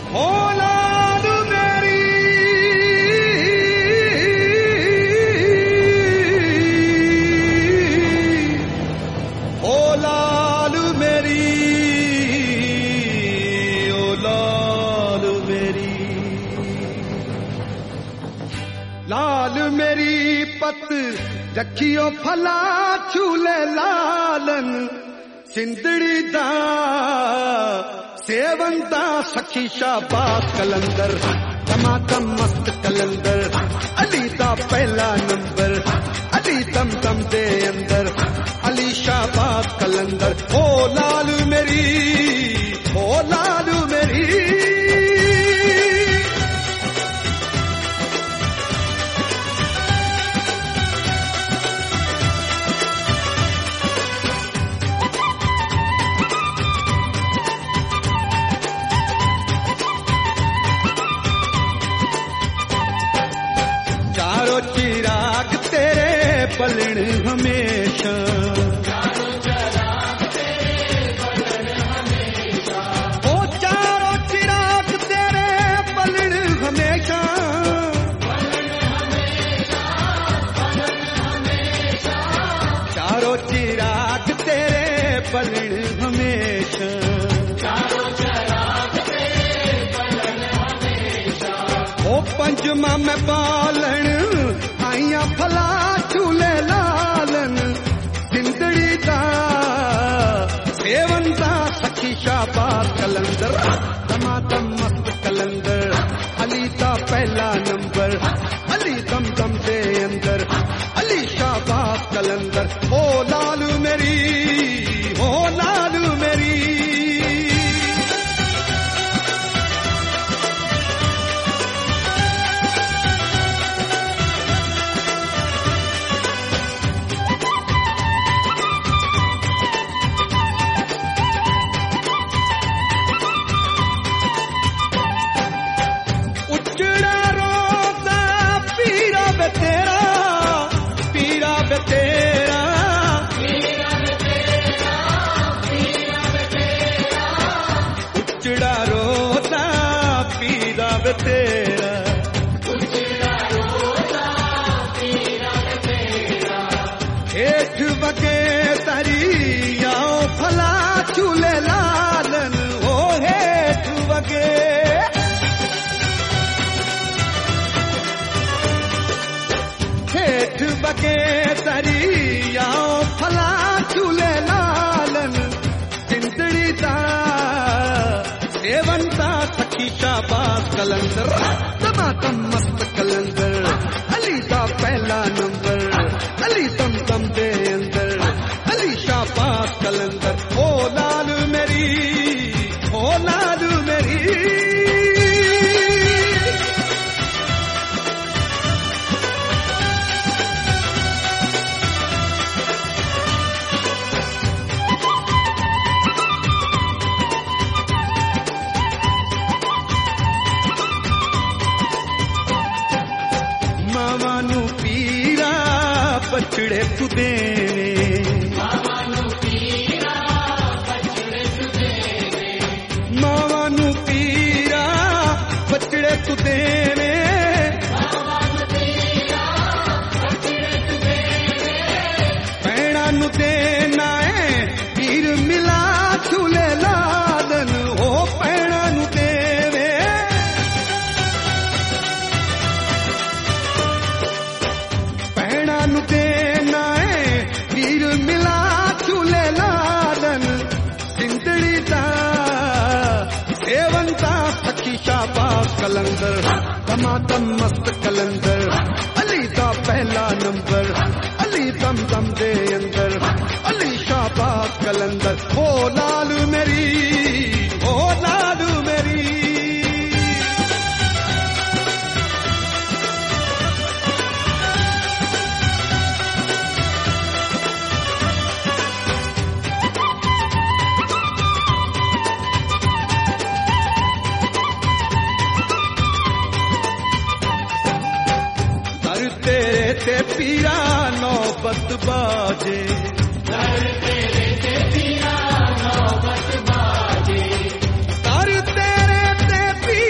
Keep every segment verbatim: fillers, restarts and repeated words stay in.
हो लाल मेरी ओ लाल मेरी ओ लाल मेरी लाल मेरी पत रखियो फला झूले लालन सिंधड़ी दा सेवन दा सखी शाबाश कलंदर टमाटम मस्त कलंदर अली दा पहला नंबर अली दम दम दे अंदर अली शाबाश कलंदर ओ लाल मेरी ओ लाल मेरी चारों चिराग तेरे पलण हमेशा ओ चारों चिराग तेरे पलण हमेशा चारों चिराग तेरे पलण हमेशा ओ पंजमा में पालन आइया फला झूले लालन जिंदड़ी दा सेवन दा सखी शाबाश कलंदर टमाटम मस्त कलंदर अली दा पहला नंबर अली दम दम दे अंदर अली शाबाश कलंदर ओ लाल मेरी ओ लाल मेरी उचड़ा रोता पीरा तेरा हेठ बगे तरिया फला झूले लालन हो हेठ बगे हेठ बगे तरिया फला झूले लालन जिंदड़ी दा सेवन दा सखी शाबाश कलंदर टमाटम मस्त कलंदर अली दा पहला नंबर अली दम दम दे अंदर अली शाबाश कलंदर ओ लाल मेरी ओ लाल मेरी मावानू पीरा बछड़े तू देने मावानू पीरा बछड़े तू देने मावानू पीरा बछड़े तू देने मावानू पीरा बछड़े तू देने पैणा नू देना है पीर मिला झूले लालन हो पैणा नू देवे नु देना है वीर मिला झूले लालन जिंदड़ी दा सेवन दा सखी शाबाश कलंदर टमाटम मस्त कलंदर अली दा पहला नंबर अली दम दम दे अंदर अली शाबाश कलंदर ओ लाल मेरी ओ लाल मेरी तेरे ते पीरा नौबत बाजे दर तेरे ते पीरा नौबत बाजे दर तेरे ते पीरा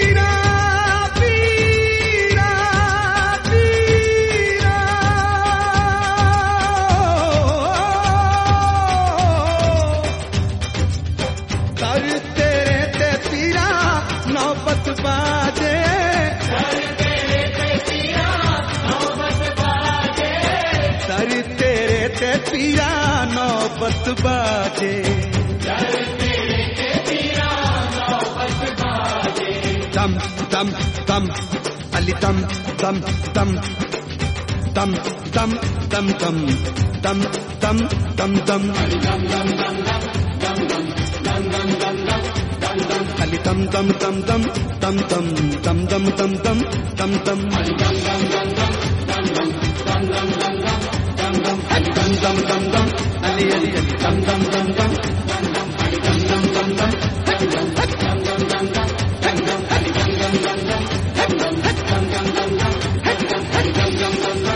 दर तेरे ते पीरा नौबत बाजे, दर तेरे ते पीरा नौबत बाजे, दर तेरे ते पीरा नौबत बाजे, दर तेरे ते पीरा नौबत बाजे। दम दम दम अली दम दम दम दम दम दम दम दम दम दम दम अली दम दम दम दम दम दम दम दम दम दम दम अली दम दम दम दम दम दम दम दम दम दम दम दम अली दम दम दम दम दम दम दम दम दम दम दम अली दम दम दम दम अली अली अली दम दम दम दम दम दम अली दम दम दम दम दम दम दम दम दम दम दम अली दम दम दम दम दम दम दम दम दम दम दम अली दम दम दम दम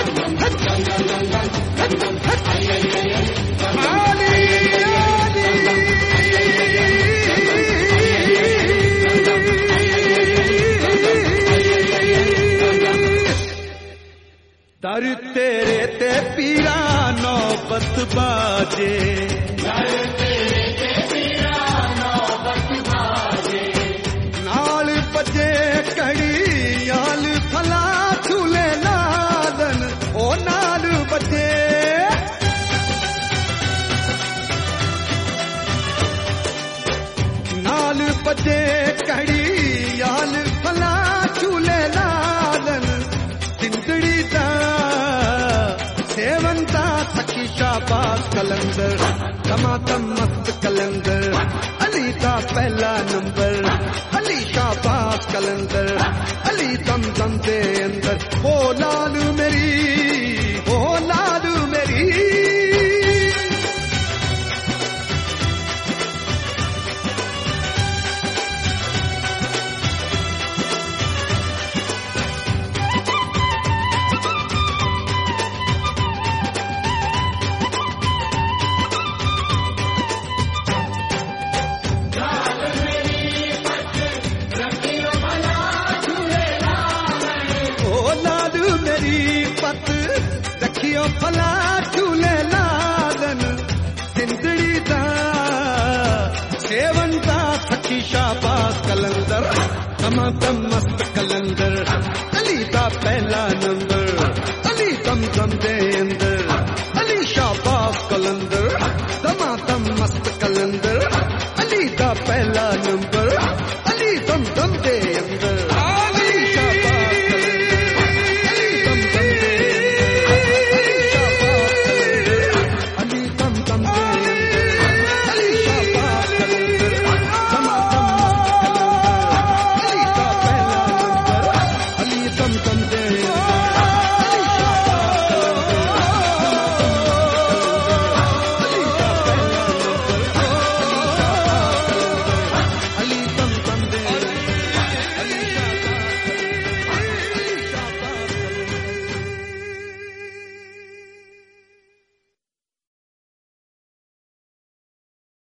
दर तेरे ते पीरा नौबत बाजे, दर तेरे ते पीरा नौबत बाजे, नाल बजे कड़ी याल फला झूले नादन ओ नाल बजे, नाल बजे कड़ी याल फला झूले नादन, सिंधड़ी दा सेवंता सखी शाबाश कलंदर, टमाटम मस्त कलंदर, अली का पहला नंबर, अली शाबाश कलंदर, अली दम दम दे अंदर, ओ लालू मेरी, ओ लालू मेरी। रखियो फला झूले लालन, सिंधड़ी दा सेवंता सखी शाबाश कलंदर, टमाटम मस्त कलंदर, अली दा पहला नंबर, अली दम दम दे अंदर, अली शाबाश कलंदर, टमाटम मस्त कलंदर, अली दा पहला नंबर।